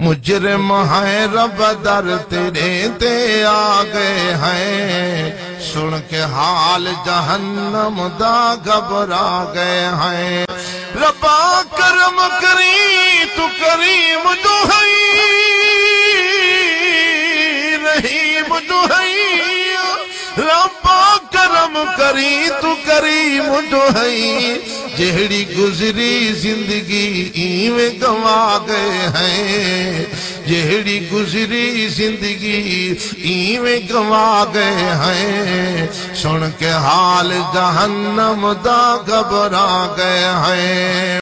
मुजरिम है रब दर तेरे ते आ गए हैं, सुन के हाल जहन्नम दा घबरा गए हैं। रब्बा करम करी तू करीम जो है, रहीम जो है। रब्बा करम करी तू करीम जो है, जेहड़ी गुजरी जिंदगी इवें गवा गए हैं, जेहड़ी गुजरी जिंदगी इवें गवा गए हैं, सुन के हाल जहन्नम दा घबरा गए हैं।